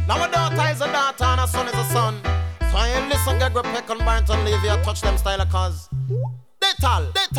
Now a daughter is a daughter and a son is a son. So I listen, get grip, peck and burnt and leave you touch them style cause they tall.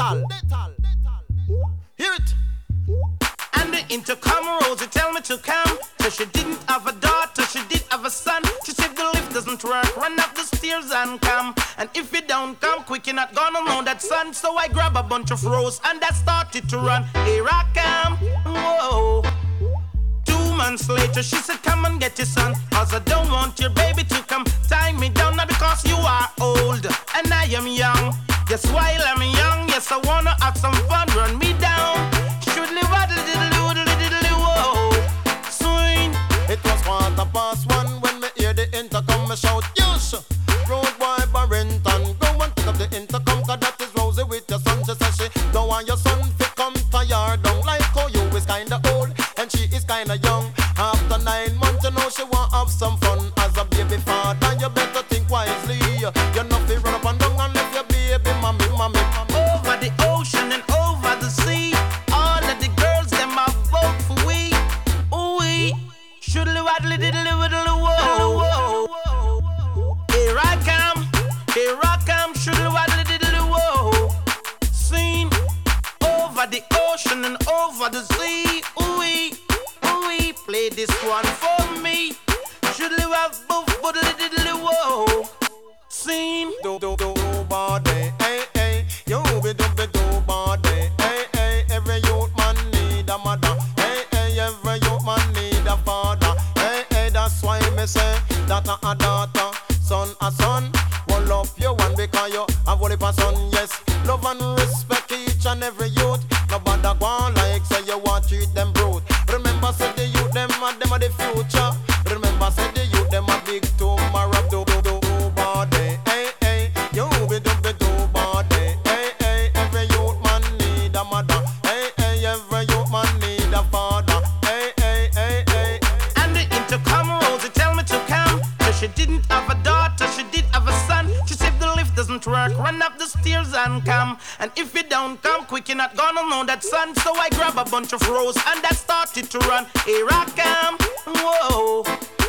Hear it. And the intercom Rosie tell me to come. So she didn't have a daughter, she did have a son. She said the lift doesn't work, run up the stairs and come. And if you don't come quick, you're not gonna know that son. So I grab a bunch of rose and I started to run. Here I come, whoa. 2 months later, she said, come and get your son. Cause I don't want your baby to come tie me down. Not because you are old and I am young. Yes, while I'm young, yes, I wanna have some fun. Run me down. Should live a little whoa. Swing. It was 1:15 when me hear the intercom, me shout, yes. Road boy Barrington, go and pick up the intercom, cause that is Rosie with your son. She says she don't want your son to come tired down. Like how you is kinda old and she is kinda young. After 9 months, you know she want have some fun. As a baby father, you better think wisely. You're not fi run up and down and leave your baby mommy. Over the ocean and over the sea, all of the girls them a vote for we. Ooh we should live a little whoa. Here I come, should live a little whoa. Seen over the ocean and over the sea. Ooh we play this one for me. Should live a little whoa. Seen Do body, hey, you be do body, hey, every youth man need a mother, hey, every youth man need a father, hey, that's why me say that a daughter, son a son, one love you one because you have only a son, yes, love and respect each and every youth, nobody go on like say you want treat them brute, remember say the youth them are the future, remember say the youth them a big tomorrow, do body, hey, you be do body, hey, every youth man need a mother, hey, every youth man need a father, hey. And the intercom Rosie tell me to come. Cause she didn't have a daughter, she did have a son. She said if the lift doesn't work, run up the stairs and come. And if you don't come quick, you're not gonna know that son. So I grab a bunch of rose and I started to run. Here I come, whoa.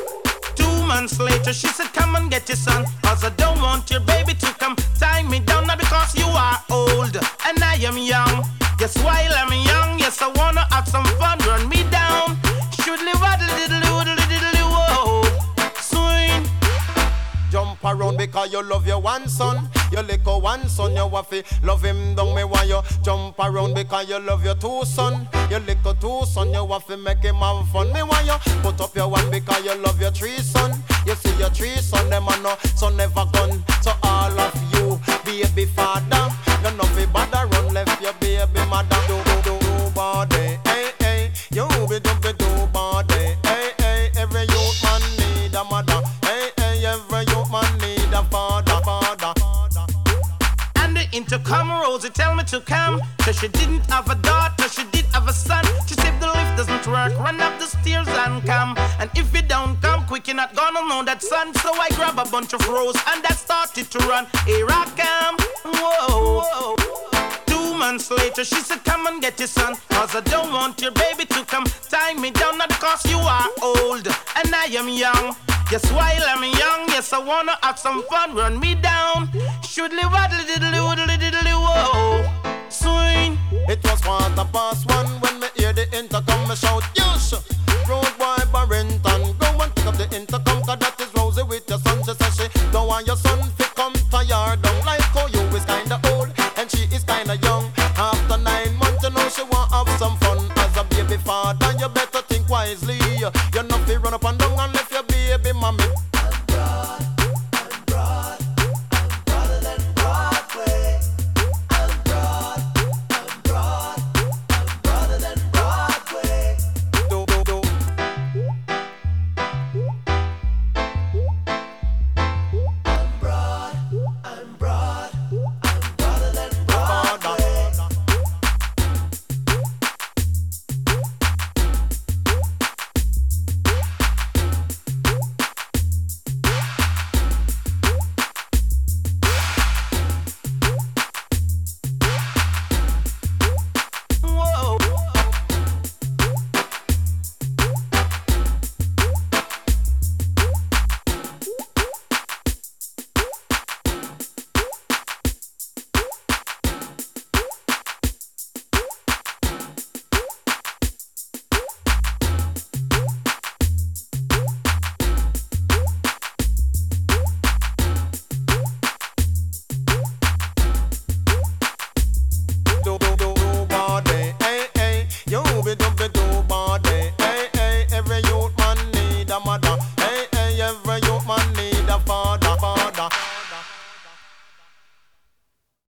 2 months later, she said, come and get your son. Cause I don't want your baby to come tie me down. Not because you are old and I am young. Yes, while I'm young, yes, I wanna have some fun. Run me down. Should live a little whoa. Swing. Jump around because you love your one son. Your little one son, you want to love him down. Me why you jump around because you love your 2 son. Your little 2 son, you want to make him have fun. Me why you put up your one because you love your 3 son. You see your 3 son, them are no son never gone. So all of you, baby father, you know fi bother run left your baby mother. Do body, hey, you be do body, hey, every youth man need a mother, hey, every youth man need a father. And the intercom Rosie tell me to come. Cause she didn't have a daughter, she did have a son. She said if the lift doesn't work, run up the stairs and come. And if you don't come quick, you're not gonna know that son. So I grab a bunch of rose and I started to run. Here I come, whoa. 2 months later, she said, come and get your son. Cause I don't want your baby to come tie me down. Not because you are old and I am young. Yes, while I'm young, yes, I wanna have some fun. Run me down. Should live a little whoa. Swing. It was 1:15 when me hear the intercom, me shout, yes. Road boy Barrington, go and pick up the intercom, cause that is Rosie with your son. She says she don't want your son to come tired down. Like how you is kinda old and she is kinda young. After 9 months, you know she want have some fun. As a baby father, you better think wisely. You're not fi run up and down and left your baby mommy.